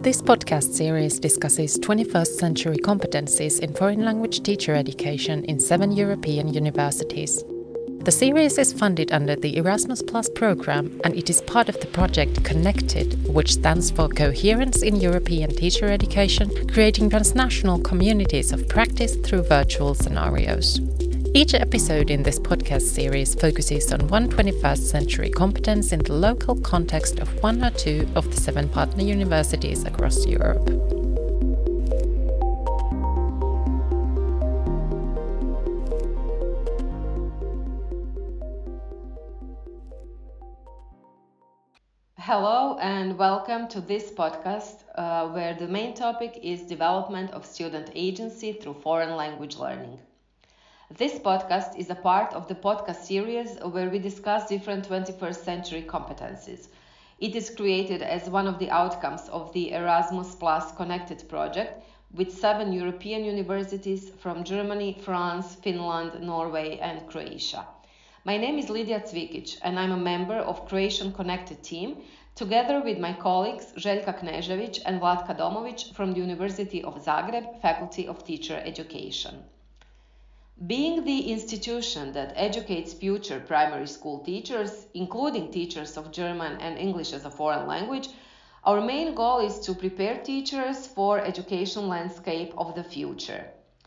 This podcast series discusses 21st century competencies in foreign language teacher education in 7 European universities. The series is funded under the Erasmus Plus program, and it is part of the project Connected, which stands for Coherence in European Teacher Education, creating transnational communities of practice through virtual scenarios. Each episode in this podcast series focuses on one 21st century competence in the local context of one or two of the 7 partner universities across Europe. Hello and welcome to this podcast where the main topic is development of student agency through foreign language learning. This podcast is a part of the podcast series where we discuss different 21st century competencies. It is created as one of the outcomes of the Erasmus Plus Connected project with 7 European universities from Germany, France, Finland, Norway and Croatia. My name is Lidija Cvikic and I'm a member of Croatian Connected team together with my colleagues Željka Knežević and Vlatka Domović from the University of Zagreb, Faculty of Teacher Education. Being the institution that educates future primary school teachers, including teachers of German and English as a foreign language, our main goal is to prepare teachers for education landscape of the future.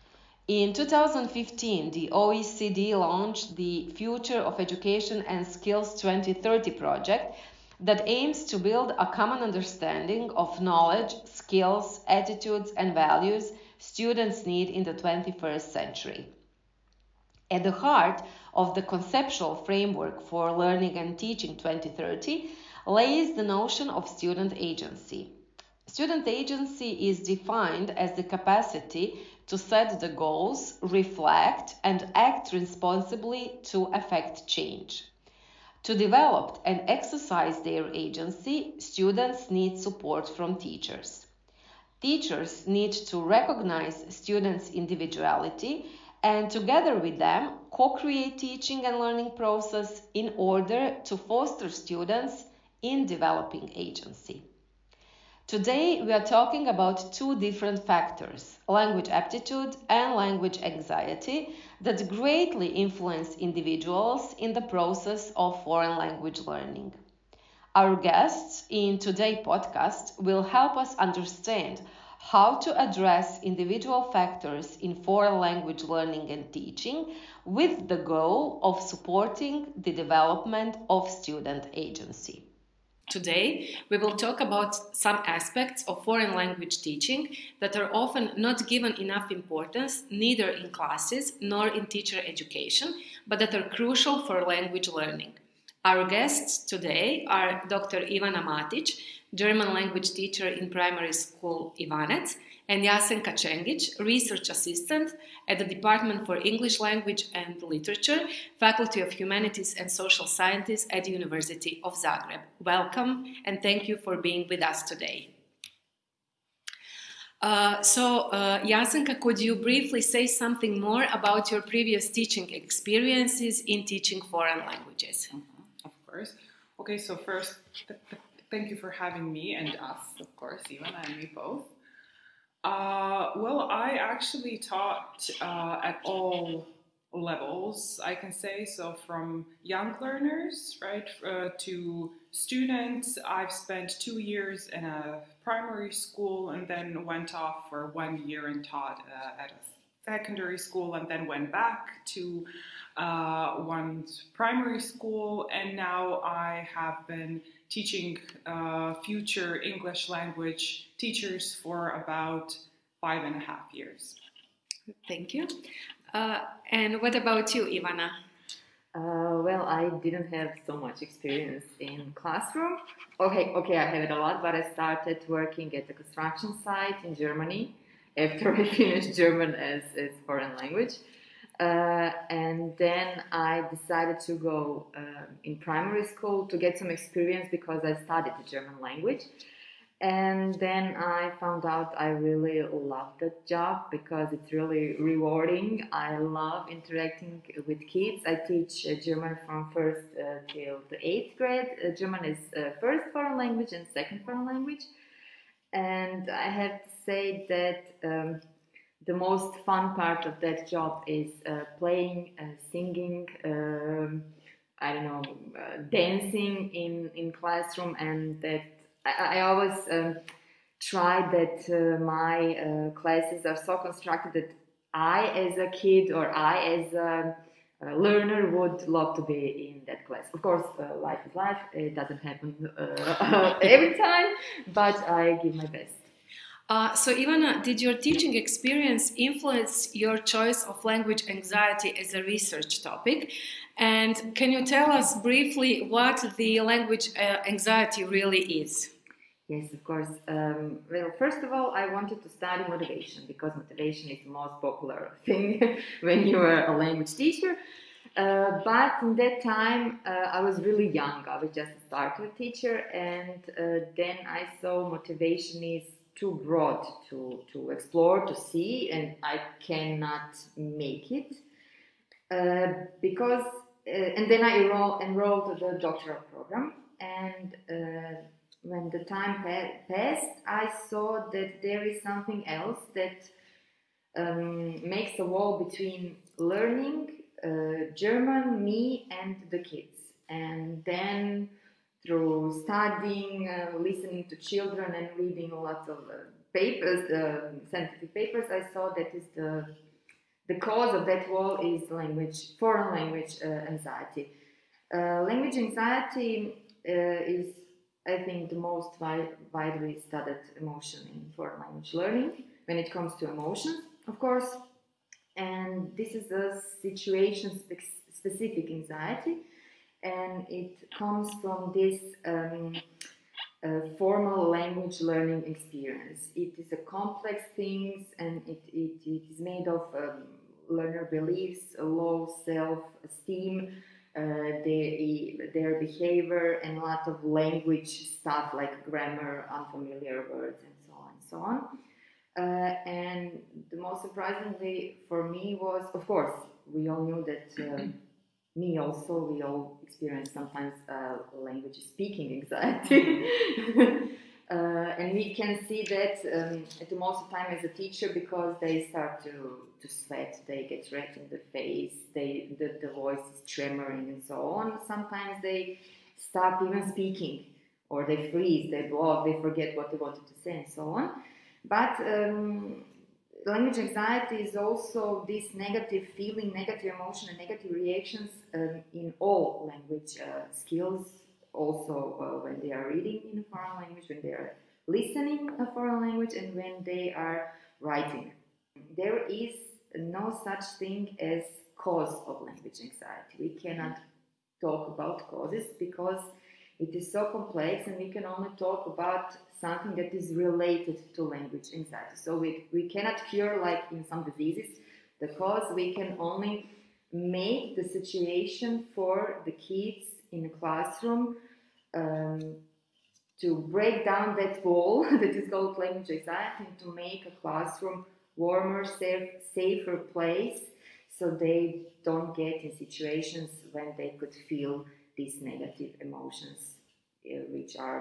In 2015, the OECD launched the Future of Education and Skills 2030 project that aims to build a common understanding of knowledge, skills, attitudes, and values students need in the 21st century. At the heart of the conceptual framework for Learning and Teaching 2030 lays the notion of student agency. Student agency is defined as the capacity to set the goals, reflect, and act responsibly to affect change. To develop and exercise their agency, students need support from teachers. Teachers need to recognize students' individuality and together with them co-create teaching and learning process in order to foster students in developing agency. Today we are talking about 2 different factors, language aptitude and language anxiety, that greatly influence individuals in the process of foreign language learning. Our guests in today's podcast will help us understand how to address individual factors in foreign language learning and teaching with the goal of supporting the development of student agency. Today, we will talk about some aspects of foreign language teaching that are often not given enough importance neither in classes nor in teacher education, but that are crucial for language learning. Our guests today are Dr. Ivana Matic, German language teacher in primary school Ivanec, and Jasenka Čengić, research assistant at the Department for English Language and Literature, Faculty of Humanities and Social Sciences at the University of Zagreb. Welcome and thank you for being with us today. Jasenka, could you briefly say something more about your previous teaching experiences in teaching foreign languages? Of course. Okay, so first, thank you for having me and us, of course, Ivana and me both. Well, I actually taught at all levels, I can say. So from young learners, right, to students. I've spent 2 years in a primary school and then went off for 1 year and taught at a secondary school and then went back to one primary school. And now I have been teaching future English language teachers for about 5.5 years. Thank you. And what about you, Ivana? Well, I didn't have so much experience in classroom. Okay, I have it a lot, but I started working at the construction site in Germany after I finished German as foreign language. And then I decided to go in primary school to get some experience because I studied the German language. And then I found out I really love that job because it's really rewarding. I love interacting with kids. I teach German from 1st till the 8th grade. German is first foreign language and second foreign language. And I have to say that the most fun part of that job is playing, singing, I don't know, dancing in classroom, and that I always try that my classes are so constructed that I, as a kid, or I, as a learner, would love to be in that class. Of course, life is life; it doesn't happen every time, but I give my best. So, Ivana, did your teaching experience influence your choice of language anxiety as a research topic? And can you tell us briefly what the language anxiety really is? Yes, of course. Well, first of all, I wanted to study motivation because motivation is the most popular thing when you are a language teacher. But in that time, I was really young. I was just a starter teacher, and then I saw motivation is too broad to explore, to see, and I cannot make it because. And then I enrolled to the doctoral program, and when the time passed, I saw that there is something else that makes a wall between learning German, me, and the kids. And then through studying, listening to children, and reading lots of papers, scientific papers, I saw that is the cause of that wall is foreign language anxiety. Language anxiety is, I think, the most widely studied emotion in foreign language learning when it comes to emotions, of course. And this is a situation specific anxiety, and it comes from this formal language learning experience. It is a complex thing, and it is made of learner beliefs, low self-esteem, their behavior, and a lot of language stuff like grammar, unfamiliar words, and so on and so on. And the most surprisingly for me was, of course, we all knew that me also, we all experience sometimes language speaking anxiety. And we can see that at the most of the time as a teacher, because they start to sweat, they get red in the face, the voice is tremoring and so on. Sometimes they stop even speaking, or they freeze, they block, they forget what they wanted to say and so on. But language anxiety is also this negative feeling, negative emotion, and negative reactions in all language skills. Also, when they are reading in a foreign language, when they are listening a foreign language, and when they are writing. There is no such thing as cause of language anxiety. We cannot talk about causes because it is so complex, and we can only talk about something that is related to language anxiety. So we cannot cure, like in some diseases, the cause. We can only make the situation for the kids in a classroom to break down that wall that is called language anxiety, and to make a classroom warmer, safer place, so they don't get in situations when they could feel these negative emotions, which are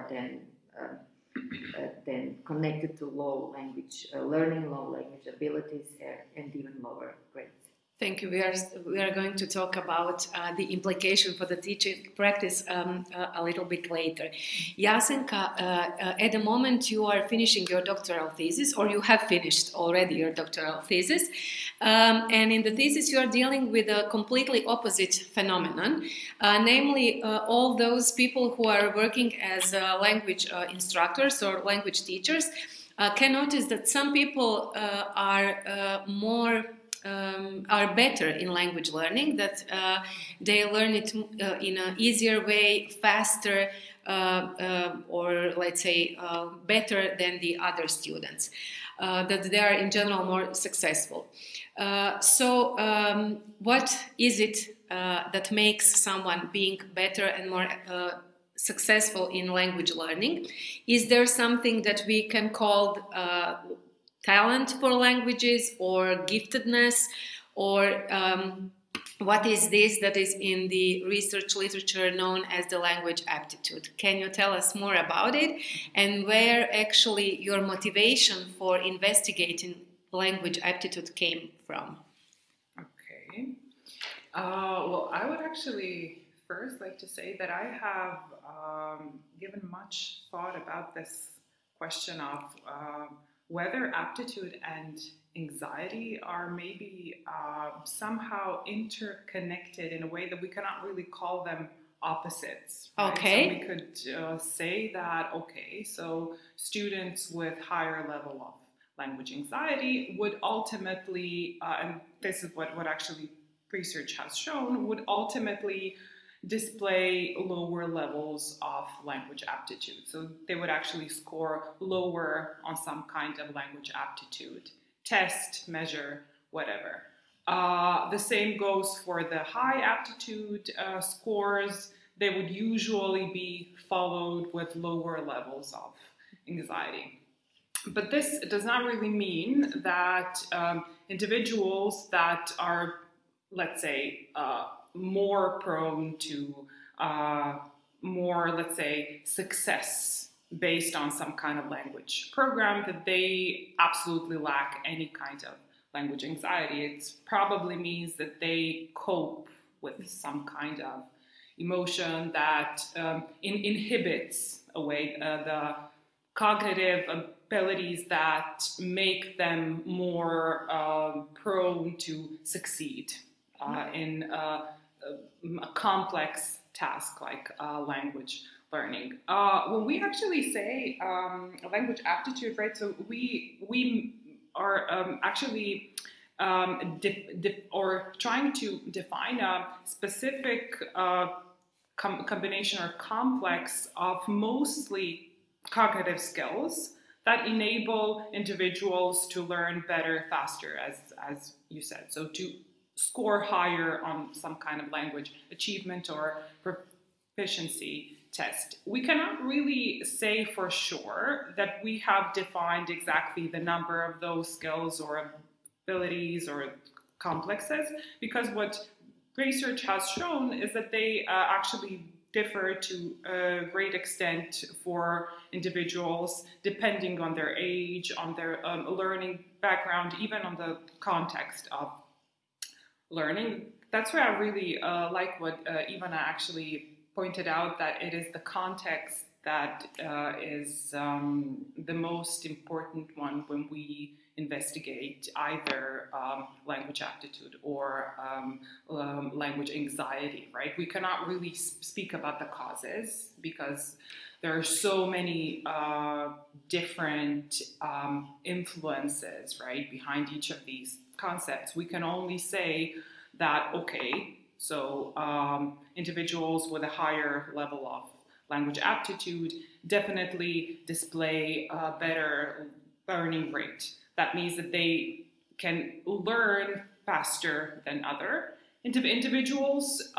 then connected to low language learning, low language abilities, and even lower grades. Thank you. We are going to talk about the implication for the teaching practice a little bit later. Jasenka, at the moment you are finishing your doctoral thesis, or you have finished already your doctoral thesis, and in the thesis you are dealing with a completely opposite phenomenon, namely all those people who are working as language instructors or language teachers can notice that some people are better in language learning, that they learn it in an easier way, faster, or let's say better than the other students, that they are in general more successful. So what is it that makes someone being better and more successful in language learning? Is there something that we can call talent for languages, or giftedness, or what is this that is in the research literature known as the language aptitude? Can you tell us more about it, and where actually your motivation for investigating language aptitude came from? Okay. Well, I would actually first like to say that I have given much thought about this question of whether aptitude and anxiety are maybe somehow interconnected in a way that we cannot really call them opposites. Right? Okay. So we could say that, okay, so students with higher level of language anxiety would ultimately, and this is what actually research has shown, would ultimately display lower levels of language aptitude. So they would actually score lower on some kind of language aptitude test, measure, whatever. The same goes for the high aptitude scores. They would usually be followed with lower levels of anxiety. But this does not really mean that individuals that are, let's say, more prone to more, let's say, success based on some kind of language program, that they absolutely lack any kind of language anxiety. It probably means that they cope with some kind of emotion that inhibits away the cognitive abilities that make them more prone to succeed in a complex task like language learning. When we actually say language aptitude, right? So we are actually or trying to define a specific combination or complex of mostly cognitive skills that enable individuals to learn better, faster, as you said. So to score higher on some kind of language achievement or proficiency test. We cannot really say for sure that we have defined exactly the number of those skills or abilities or complexes, because what research has shown is that they actually differ to a great extent for individuals depending on their age, on their learning background, even on the context of learning. That's why I really like what Ivana actually pointed out, that it is the context that is the most important one when we investigate either language aptitude or language anxiety, right? We cannot really speak about the causes because there are so many different influences, right, behind each of these concepts. We can only say that, okay, so individuals with a higher level of language aptitude definitely display a better learning rate. That means that they can learn faster than other individuals.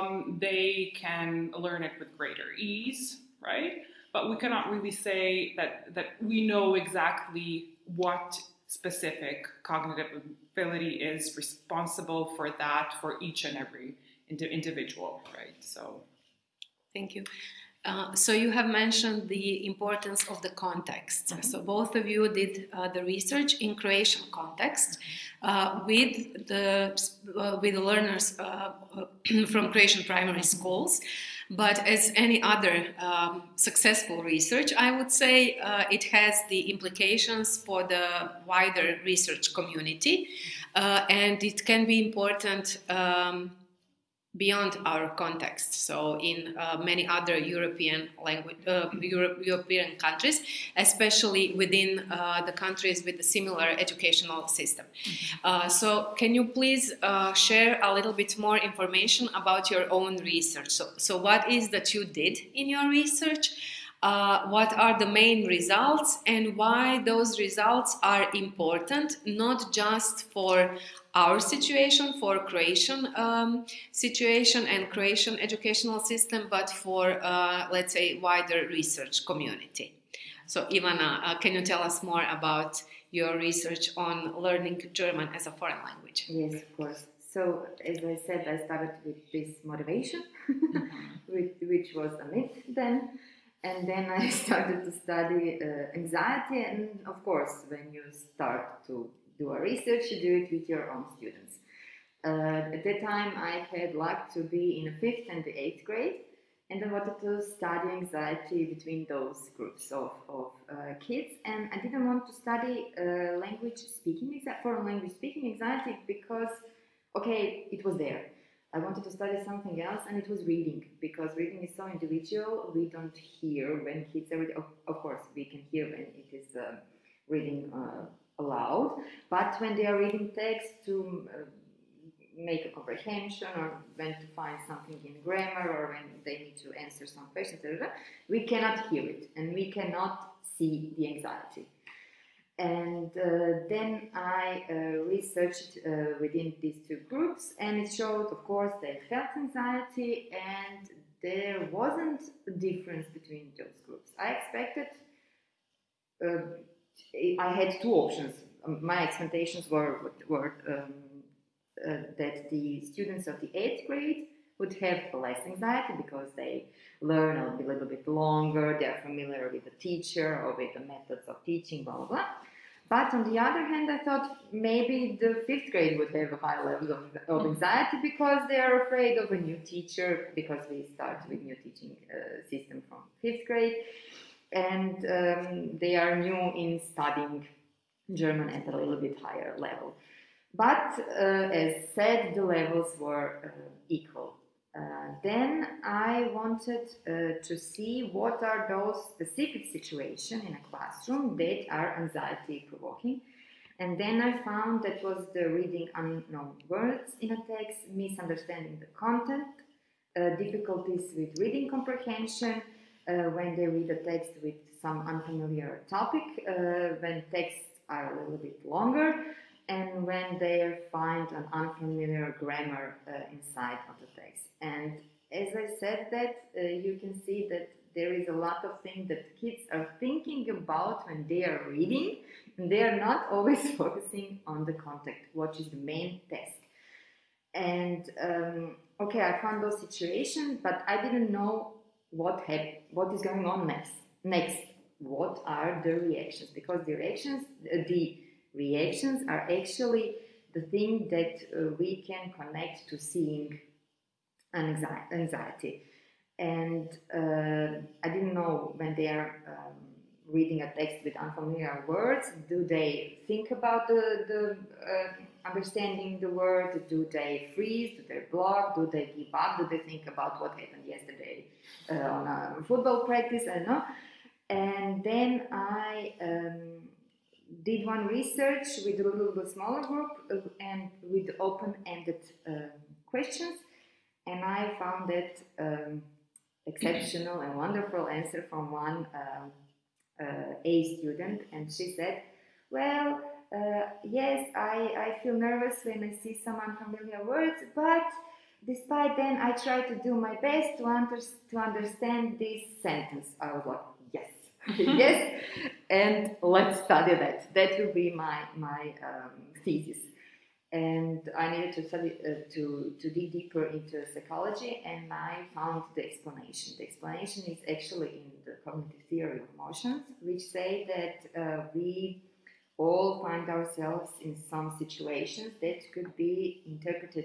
They can learn it with greater ease, right? But we cannot really say that we know exactly what specific cognitive ability is responsible for that for each and every individual, right? So, thank you. So you have mentioned the importance of the context. Mm-hmm. So both of you did the research in Croatian context with the learners from Croatian primary schools. But as any other successful research, I would say it has the implications for the wider research community, and it can be important beyond our context. So in many other European European countries, especially within the countries with a similar educational system. So can you please share a little bit more information about your own research? So what is that you did in your research? What are the main results and why those results are important, not just for our situation, for Croatian situation and Croatian educational system, but for, let's say, wider research community. So Ivana, can you tell us more about your research on learning German as a foreign language? Yes, of course. So, as I said, I started with this motivation, which was a myth then. And then I started to study anxiety. And of course, when you start to do a research, you do it with your own students. At that time, I had luck to be in the 5th and the 8th grade. And I wanted to study anxiety between those groups of kids. And I didn't want to study foreign language speaking anxiety because, okay, it was there. I wanted to study something else, and it was reading, because reading is so individual. We don't hear when kids are reading. Of course, we can hear when it is reading aloud, but when they are reading text to make a comprehension, or when to find something in grammar, or when they need to answer some questions, we cannot hear it, and we cannot see the anxiety. And then I researched within these two groups, and it showed, of course, they felt anxiety, and there wasn't a difference between those groups. I expected, I had two options. My expectations were that the students of the 8th grade would have less anxiety because they learn a little bit longer, they are familiar with the teacher or with the methods of teaching, blah, blah, blah. But on the other hand, I thought maybe the 5th grade would have a high level of anxiety because they are afraid of a new teacher, because we start with new teaching system from 5th grade, and they are new in studying German at a little bit higher level. But as said, the levels were equal. Then I wanted to see what are those specific situations in a classroom that are anxiety provoking. And then I found that was the reading unknown words in a text, misunderstanding the content, difficulties with reading comprehension, when they read a text with some unfamiliar topic, when texts are a little bit longer, and when they find an unfamiliar grammar inside of the text. And as I said that, you can see that there is a lot of things that kids are thinking about when they are reading, and they are not always focusing on the content, which is the main task. And okay, I found those situations, but I didn't know what is going on next. What are the reactions? Because the reactions are actually the thing that we can connect to seeing anxiety. And I didn't know when they are reading a text with unfamiliar words, do they think about the understanding the word? Do they freeze? Do they block? Do they give up? Do they think about what happened yesterday on a football practice? I don't know. And then I did one research with a little bit smaller group and with open-ended questions, and I found that exceptional and wonderful answer from one A student, and she said, well, yes, I feel nervous when I see some unfamiliar words, but despite then I try to do my best to understand this sentence. I was like, yes. Yes, and let's study that. That will be my thesis. And I needed to study to dig deeper into psychology, and I found the explanation. The explanation is actually in the cognitive theory of emotions, which say that we all find ourselves in some situations that could be interpreted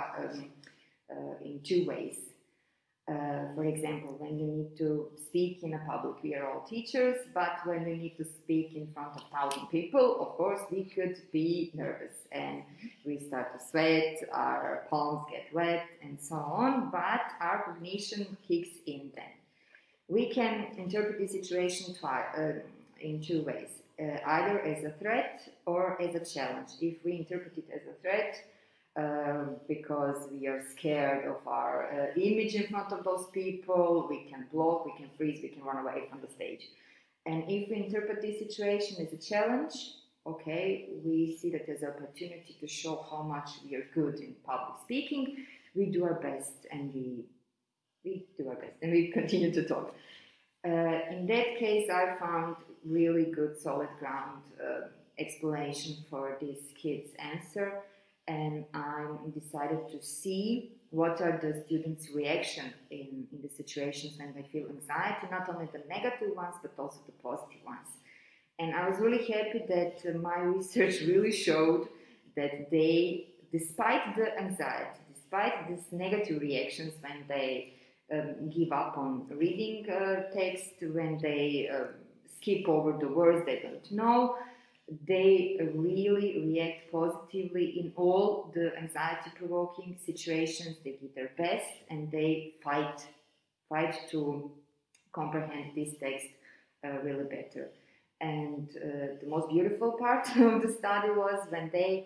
in two ways. For example, when you need to speak in a public, we are all teachers, but when we need to speak in front of 1,000 people, of course, we could be nervous and we start to sweat, our palms get wet, and so on, but our cognition kicks in then. We can interpret the situation in two ways, either as a threat or as a challenge. If we interpret it as a threat, because we are scared of our image in front of those people, we can block, we can freeze, we can run away from the stage. And if we interpret this situation as a challenge, okay, we see that as an opportunity to show how much we are good in public speaking. We do our best, and we do our best, and we continue to talk. In that case, I found really good solid ground explanation for this kid's answer. and I decided to see what are the students' reaction in the situations when they feel anxiety, not only the negative ones, but also the positive ones. And I was really happy that my research really showed that they, despite the anxiety, despite these negative reactions when they give up on reading text, when they skip over the words they don't know, they really react positively in all the anxiety-provoking situations. They give their best and they fight to comprehend this text really better. And the most beautiful part of the study was when they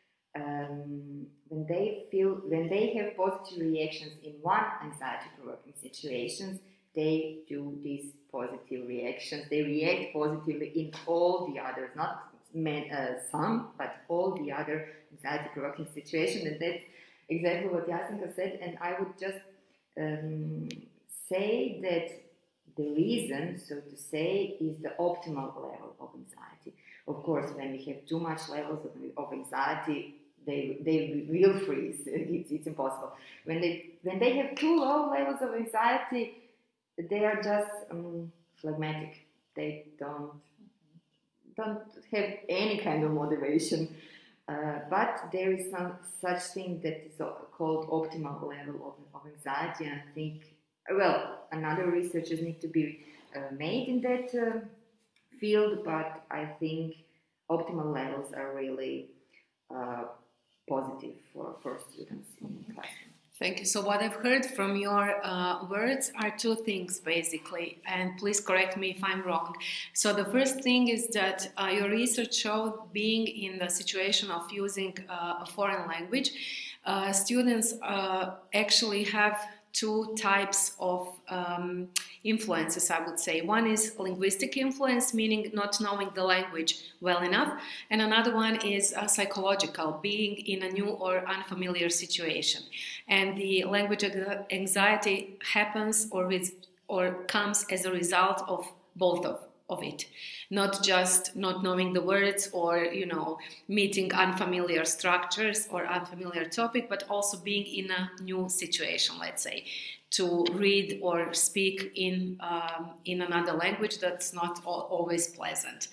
have positive reactions in one anxiety-provoking situations, they do these positive reactions. They react positively in all the others, not some, but all the other anxiety-provoking situations. And that's exactly what Jasenka said. And I would just say that the reason, so to say, is the optimal level of anxiety. Of course, when we have too much levels of anxiety, they will freeze. It's impossible. When they have too low levels of anxiety, they are just phlegmatic. They don't have any kind of motivation. But there is some such thing that is called optimal level of anxiety. And I think, well, another researchers need to be made in that field, but I think optimal levels are really positive for students in the classroom. Thank you. So what I've heard from your words are two things, basically, and please correct me if I'm wrong. So the first thing is that your research showed being in the situation of using a foreign language, students actually have two types of influences, I would say. One is linguistic influence, meaning not knowing the language well enough, and another one is psychological, being in a new or unfamiliar situation. And the language anxiety happens or comes as a result of both of it, not just not knowing the words or meeting unfamiliar structures or unfamiliar topic, but also being in a new situation, let's say, to read or speak in another language that's not always pleasant.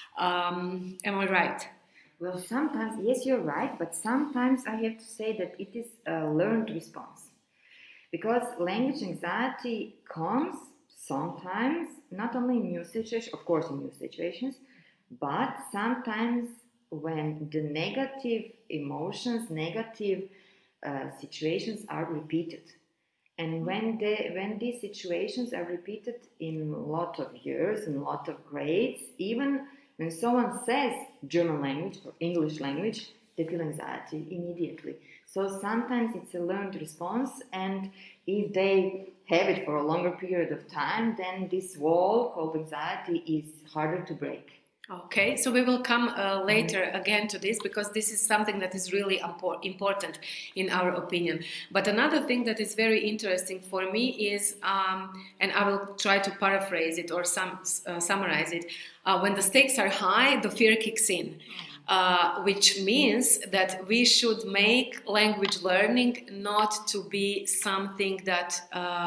Am I right? Well, sometimes, yes, you're right, but sometimes I have to say that it is a learned response. Because language anxiety comes sometimes, not only in new situations, of course in new situations, but sometimes when the negative emotions, negative situations are repeated. And when these situations are repeated in a lot of years, in a lot of grades, even when someone says German language or English language, they feel anxiety immediately. So sometimes it's a learned response, and if they have it for a longer period of time, then this wall called anxiety is harder to break. Okay, so we will come later again to this, because this is something that is really important in our opinion. But another thing that is very interesting for me is, and I will try to paraphrase it or summarize it, when the stakes are high, the fear kicks in. Which means that we should make language learning not to be something that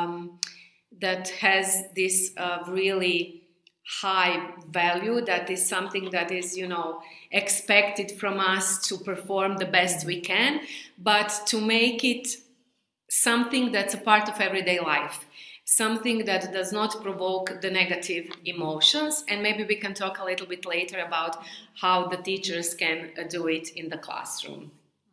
that has this really high value, that is something that is expected from us to perform the best we can, but to make it something that's a part of everyday life, something that does not provoke the negative emotions. And maybe we can talk a little bit later about how the teachers can do it in the classroom.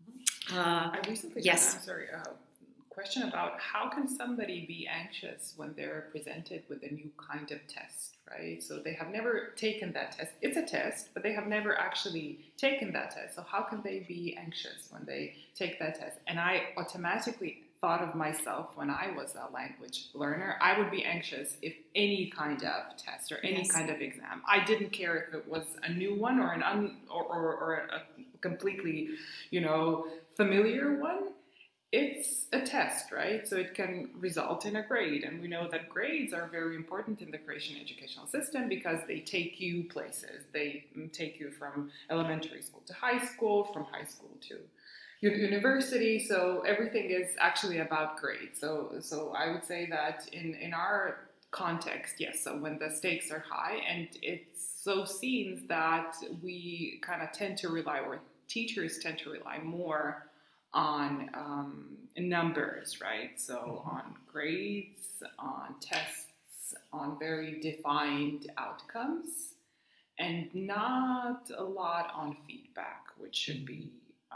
I recently yes. got a question about how can somebody be anxious when they're presented with a new kind of test, right? So they have never taken that test. It's a test, but they have never actually taken that test. So how can they be anxious when they take that test? And I automatically thought of myself when I was a language learner. I would be anxious if any kind of test or any kind of exam. I didn't care if it was a new one or or a completely, familiar one. It's a test, right? So it can result in a grade. And we know that grades are very important in the Croatian educational system because they take you places. They take you from elementary school to high school, from high school to university, so everything is actually about grades. So I would say that in our context, yes, so when the stakes are high, and it so seems that we kind of tend to rely, or teachers tend to rely more on numbers, right? So on grades, on tests, on very defined outcomes, and not a lot on feedback, which should be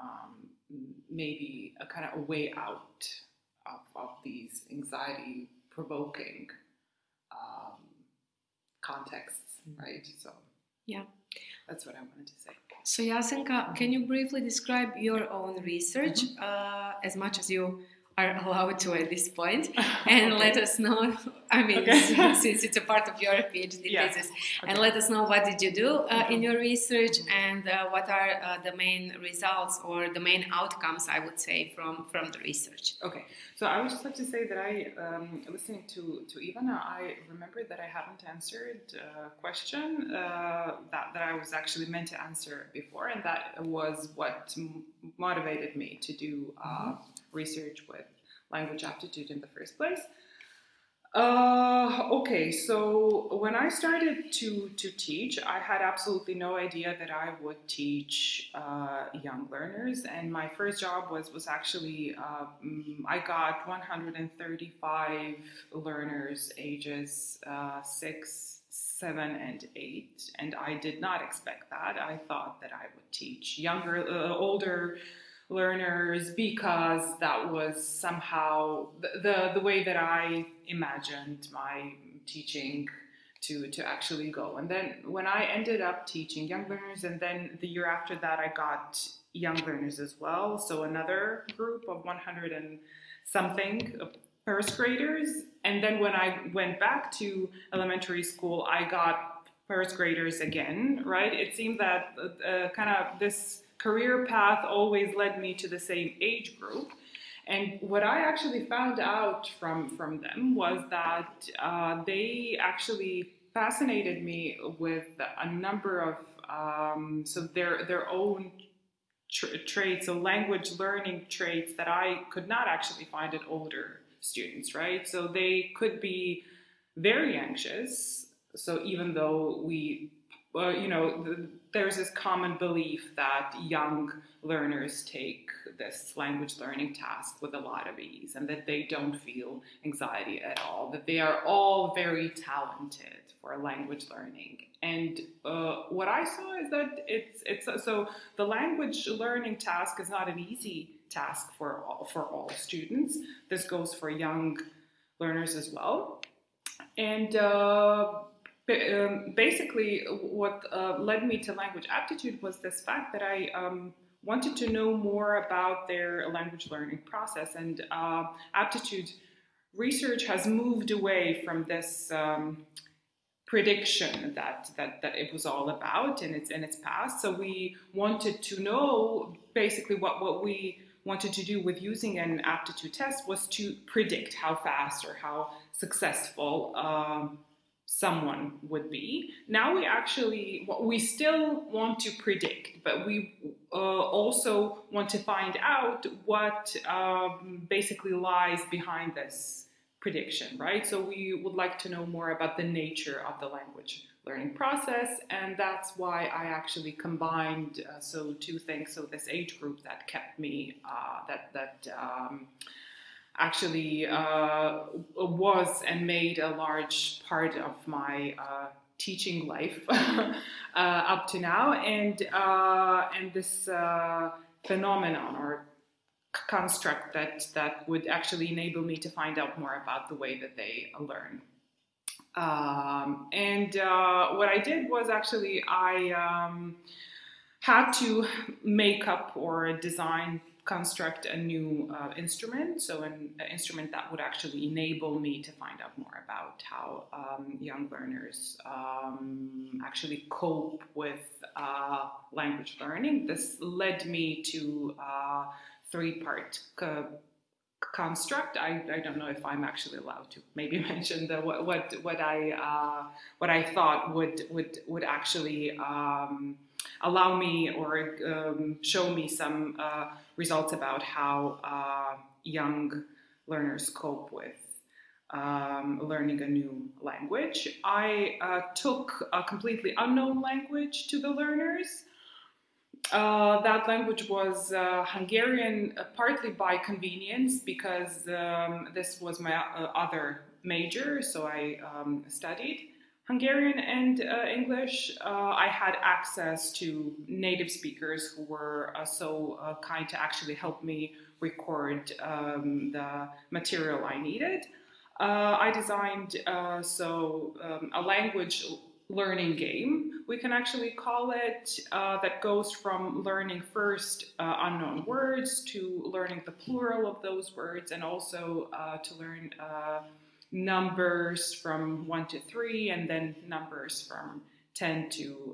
maybe a kind of a way out of these anxiety provoking contexts, right? So Yeah. that's what I wanted to say. So Jasenka, can you briefly describe your own research as much as you are allowed to at this point, and let us know, I mean, since it's a part of your PhD thesis, and let us know what did you do in your research, and what are the main results or the main outcomes, I would say, from the research. Okay, so I would just like to say that I, listening to Ivana, I remember that I haven't answered a question that I was actually meant to answer before, and that was what motivated me to do research with language aptitude in the first place. Okay, so when I started to teach, I had absolutely no idea that I would teach young learners, and my first job was actually I got 135 learners ages 6, 7, and 8, and I did not expect that. I thought that I would teach younger, older learners, because that was somehow the way that I imagined my teaching to actually go. And then when I ended up teaching young learners, and then the year after that I got young learners as well, so another group of 100 and something first graders, and then when I went back to elementary school I got first graders again, right? It seemed that kind of this career path always led me to the same age group. And what I actually found out from them was that they actually fascinated me with a number of so their own traits, so language learning traits that I could not actually find in older students, right? So they could be very anxious. So even though we there's this common belief that young learners take this language learning task with a lot of ease, and that they don't feel anxiety at all, that they are all very talented for language learning. And what I saw is that it's so the language learning task is not an easy task for all students. This goes for young learners as well. And basically, what led me to language aptitude was this fact that I wanted to know more about their language learning process. And aptitude research has moved away from this prediction that it was all about in its past. So we wanted to know, basically what we wanted to do with using an aptitude test was to predict how fast or how successful someone would be. Now we still want to predict, but we also want to find out what basically lies behind this prediction, right? So we would like to know more about the nature of the language learning process, and that's why I actually combined so two things. So this age group that kept me actually was and made a large part of my teaching life up to now, and this phenomenon or construct that would actually enable me to find out more about the way that they learn. And what I did was actually I had to make up or construct a new instrument, so an instrument that would actually enable me to find out more about how young learners actually cope with language learning. This led me to a three-part construct. I don't know if I'm actually allowed to maybe mention what I thought would actually allow me or show me some results about how young learners cope with learning a new language. I took a completely unknown language to the learners. That language was Hungarian, partly by convenience, because this was my other major, so I studied Hungarian and English. I had access to native speakers who were so kind to actually help me record the material I needed. I designed a language learning game, we can actually call it, that goes from learning first unknown words to learning the plural of those words, and also to learn numbers from 1 to 3, and then numbers from 10 to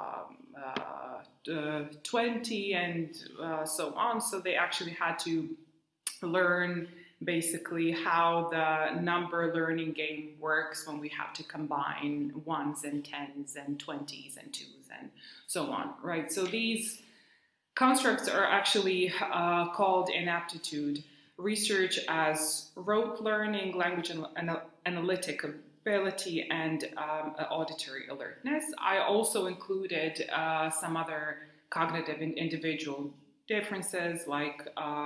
20, and so on. So they actually had to learn basically how the number learning game works when we have to combine ones and tens and 20s and twos and so on, right? So these constructs are actually called in aptitude research as rote learning, language and analytic ability, and auditory alertness. I also included some other cognitive and individual differences, like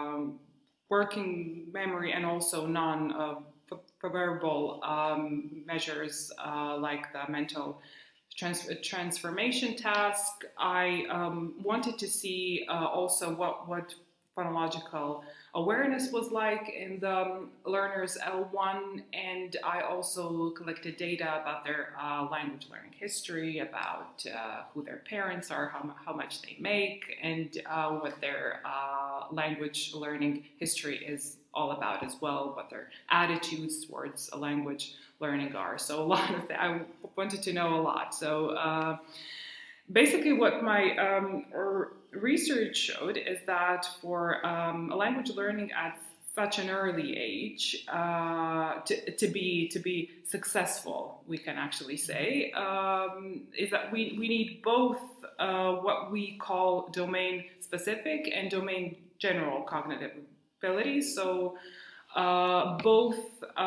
working memory, and also non-verbal measures like the mental transformation task. I wanted to see also what phonological awareness was like in the learners L1, and I also collected data about their language learning history, about who their parents are, how much they make, and what their language learning history is all about as well, what their attitudes towards a language learning are. So a lot of that, I wanted to know a lot. So basically what my research showed is that for language learning at such an early age, to be successful, we can actually say, is that we need both what we call domain specific and domain general cognitive abilities. So both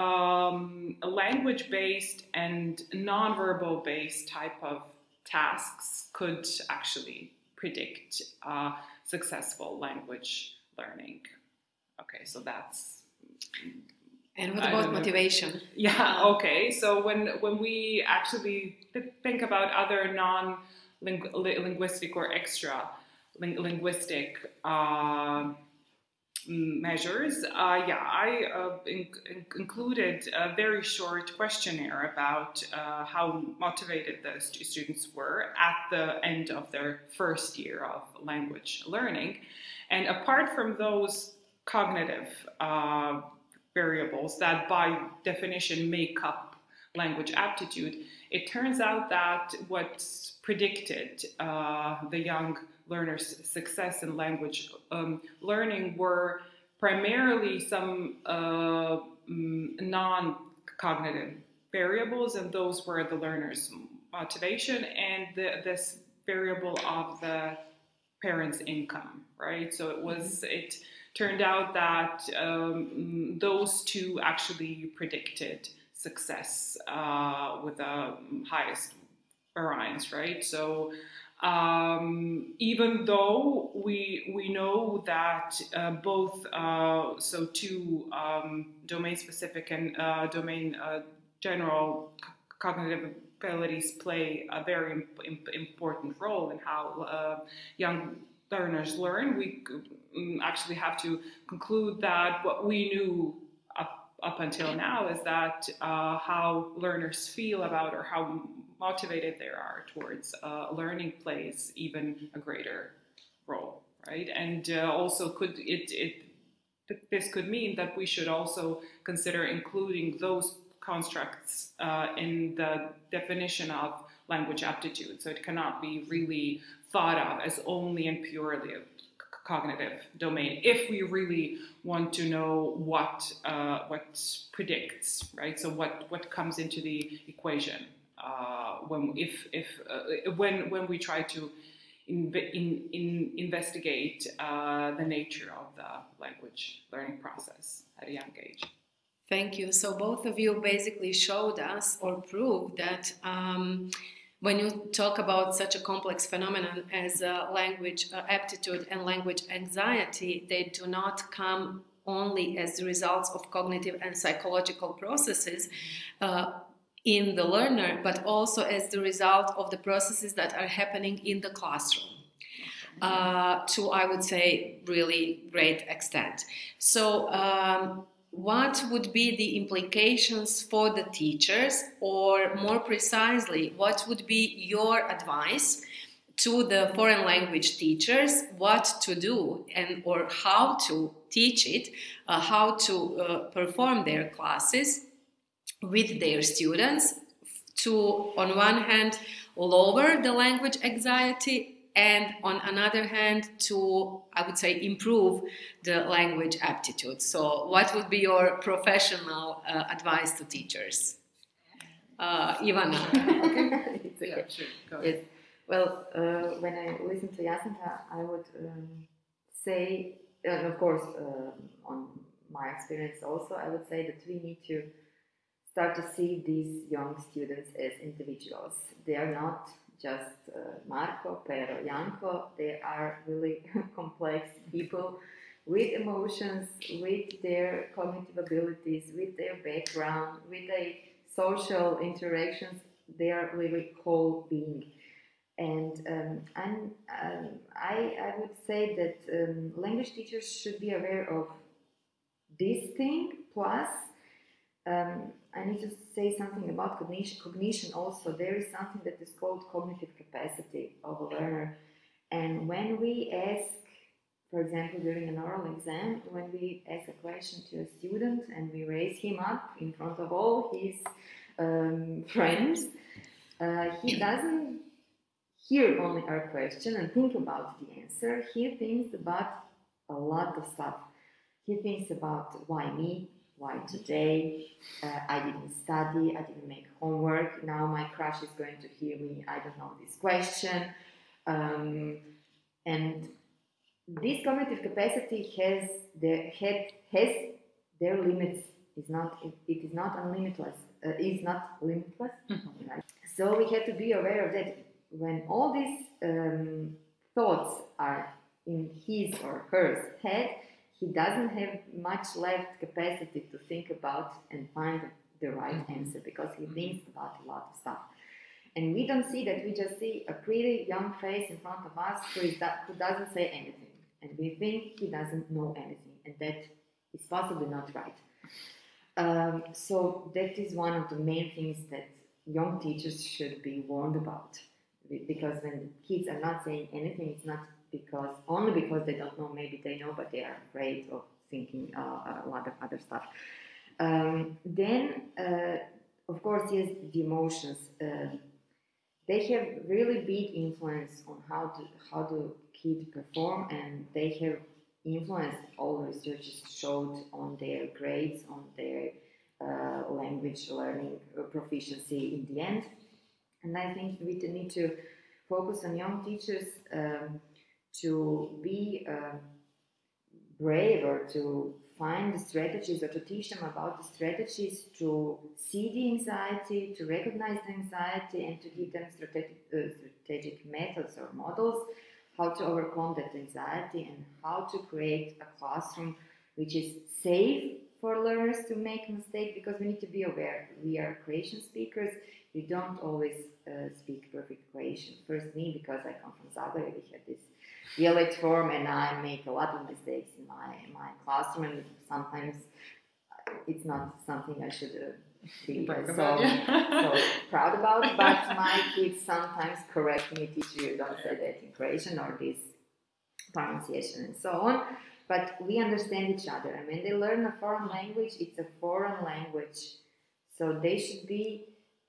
language-based and non-verbal-based type of tasks could actually predict successful language learning. Okay, so that's... And what about motivation? Yeah, okay. So when we actually think about other non-linguistic or extra-linguistic measures, I included a very short questionnaire about how motivated the students were at the end of their first year of language learning. And apart from those cognitive variables that by definition make up language aptitude, it turns out that what predicted the young learners' success in language learning were primarily some non-cognitive variables, and those were the learner's motivation and this variable of the parents' income, right? So it turned out that those two actually predicted success with the highest variance, right? So even though we know that both two domain specific and domain general cognitive abilities play a very important role in how young learners learn, we actually have to conclude that what we knew up until now is that how learners feel about or how motivated they are towards learning plays even a greater role, right? And also this could mean that we should also consider including those constructs in the definition of language aptitude. So it cannot be really thought of as only and purely a cognitive domain if we really want to know what predicts, right? So what comes into the equation when we try to investigate the nature of the language learning process at a young age. Thank you. So both of you basically showed us or proved that when you talk about such a complex phenomenon as language aptitude and language anxiety, they do not come only as the results of cognitive and psychological processes in the learner, but also as the result of the processes that are happening in the classroom. To, I would say, really great extent. So what would be the implications for the teachers, or more precisely, what would be your advice to the foreign language teachers, what to do and or how to teach it, how to perform their classes with their students to, on one hand, lower the language anxiety, and on another hand, to, I would say, improve the language aptitude. So what would be your professional advice to teachers? Ivana. It's okay. Yeah, sure. Go ahead. Yes. Well, when I listen to Jasenka, I would say, and of course, on my experience also, I would say that we need to start to see these young students as individuals. They are not just Marco, Pero, Janko. They are really complex people with emotions, with their cognitive abilities, with their background, with their social interactions. They are really whole being. And I would say that language teachers should be aware of this thing. Plus, I need to say something about cognition also. There is something that is called cognitive capacity of a learner. And when we ask, for example, during an oral exam, when we ask a question to a student and we raise him up in front of all his friends, he doesn't hear only our question and think about the answer. He thinks about a lot of stuff. He thinks about why me, why today, I didn't study, I didn't make homework, now my crush is going to hear me, I don't know this question. And this cognitive capacity has their limits. It is not unlimitless. Is not limitless. Mm-hmm. Right? So we have to be aware of that. When all these thoughts are in his or her head, he doesn't have much left capacity to think about and find the right answer, because he thinks about a lot of stuff. And we don't see that. We just see a pretty young face in front of us who doesn't say anything. And we think he doesn't know anything. And that is possibly not right. So that is one of the main things that young teachers should be warned about. Because when kids are not saying anything, it's not only because they don't know, maybe they know, but they are afraid of thinking a lot of other stuff. Then, of course, yes, the emotions. They have really big influence on how the kids perform, and they have influenced, all researchers showed, on their grades, on their language learning proficiency in the end. And I think we need to focus on young teachers to be brave, or to find the strategies, or to teach them about the strategies to see the anxiety, to recognize the anxiety, and to give them strategic methods or models how to overcome that anxiety, and how to create a classroom which is safe for learners to make mistakes, because we need to be aware. We are Croatian speakers. We don't always speak perfect Croatian. First, me, because I come from Zagreb, we have this dialect form, and I make a lot of mistakes in my classroom, and sometimes it's not something I should be so proud about. But my kids sometimes correct me, teacher, you don't say that in Croatian, or this pronunciation, and so on. But we understand each other, and when they learn a foreign language, it's a foreign language, so they should be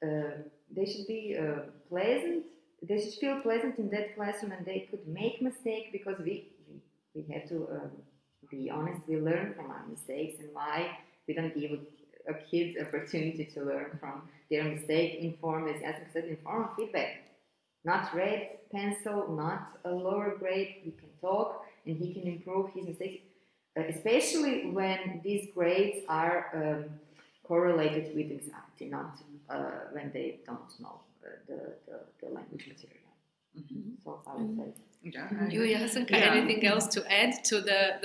pleasant. They should feel pleasant in that classroom, and they could make mistakes, because we have to be honest. We learn from our mistakes, and why we don't give a kid opportunity to learn from their mistake in form, as Jasenka said, in form of feedback. not red pencil, not a lower grade. He can talk and he can improve his mistakes, especially when these grades are correlated with anxiety, not when they don't know the language material. Mm-hmm. So I would say. Yeah. You, Jasenka, anything else to add to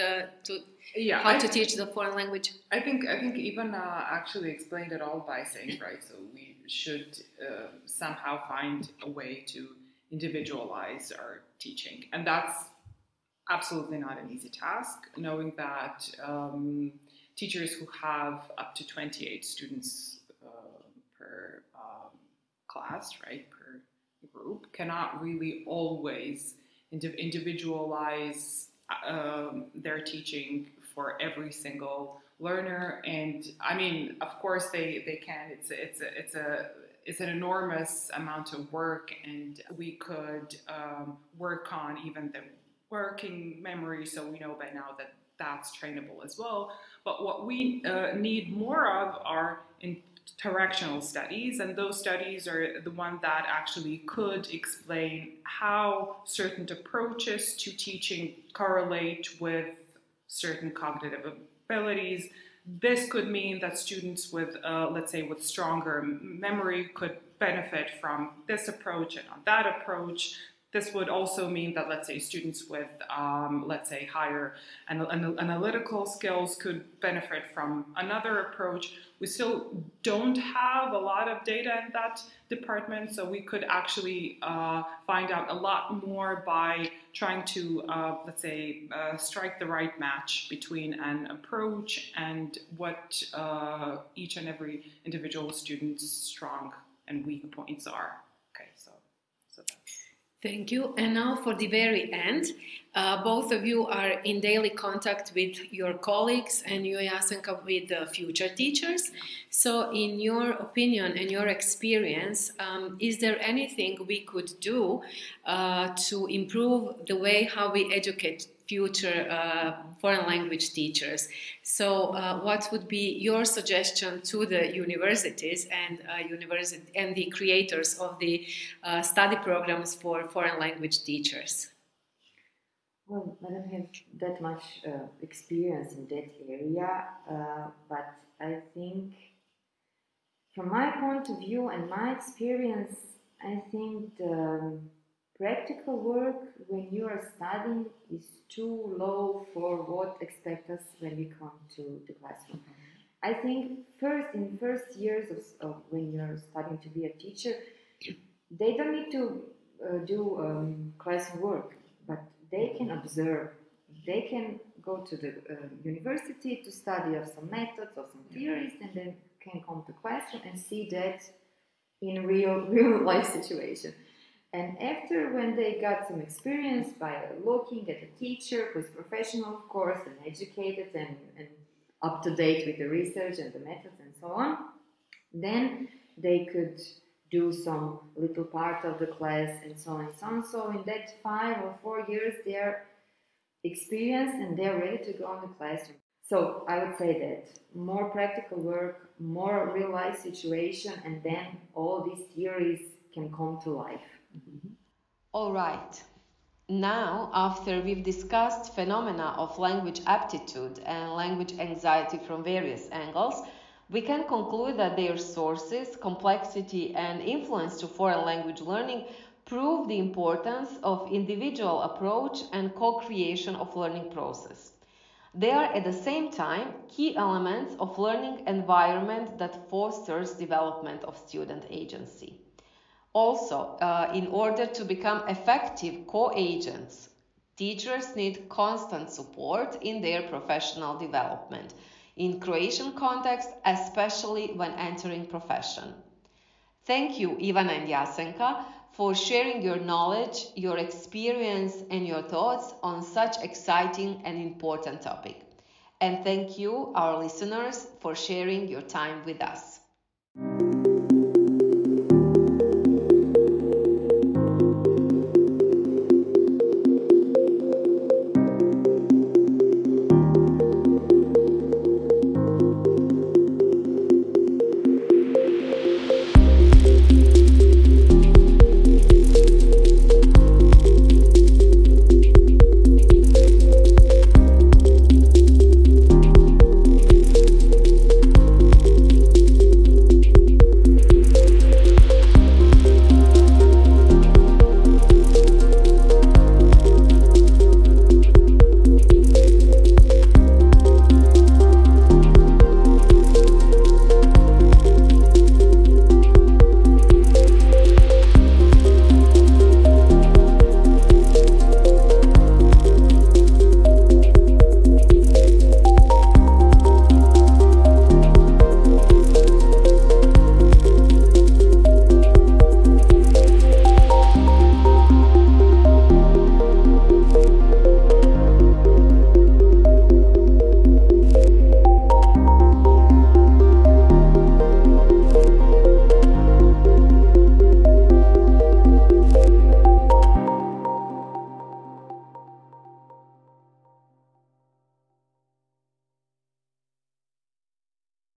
how to teach the foreign language? I think Ivan actually explained it all by saying, right, so we should somehow find a way to individualize our teaching. And that's absolutely not an easy task, knowing that teachers who have up to 28 students per class, right, per group, cannot really always individualize their teaching for every single learner. And I mean, of course they can. It's an enormous amount of work, and we could work on even the working memory, so we know by now that that's trainable as well. But what we need more of are interactional studies, and those studies are the one that actually could explain how certain approaches to teaching correlate with certain cognitive abilities. This could mean that students with, let's say, with stronger memory could benefit from this approach and on that approach. This would also mean that, let's say, students with, let's say, higher analytical skills could benefit from another approach. We still don't have a lot of data in that department, so we could actually find out a lot more by trying to, let's say, strike the right match between an approach and what each and every individual student's strong and weak points are. Okay, so that's. Thank you. And now for the very end, both of you are in daily contact with your colleagues, and you, Jasenka, with the future teachers. So in your opinion and your experience, is there anything we could do to improve the way how we educate future foreign language teachers? So what would be your suggestion to the universities and the creators of the study programs for foreign language teachers? Well, I don't have that much experience in that area, but I think from my point of view and my experience, I think the practical work when you are studying is too low for what expect us when we come to the classroom. I think in first years of when you're studying to be a teacher, they don't need to do classroom work, but they can observe. They can go to the university to study of some methods or some theories, and then can come to classroom and see that in real life situation. And after, when they got some experience by looking at a teacher who is professional, of course, and educated and up to date with the research and the methods and so on, then they could do some little part of the class and so on and so on. So in that 5 or 4 years, they're experienced and they're ready to go in the classroom. So I would say that more practical work, more real life situation, and then all these theories can come to life. All right. Now, after we've discussed phenomena of language aptitude and language anxiety from various angles, we can conclude that their sources, complexity, and influence to foreign language learning prove the importance of individual approach and co-creation of learning process. They are at the same time key elements of learning environment that fosters development of student agency. Also, in order to become effective co-agents, teachers need constant support in their professional development, in Croatian context, especially when entering profession. Thank you, Ivan and Jasenka, for sharing your knowledge, your experience, and your thoughts on such exciting and important topic. And thank you, our listeners, for sharing your time with us.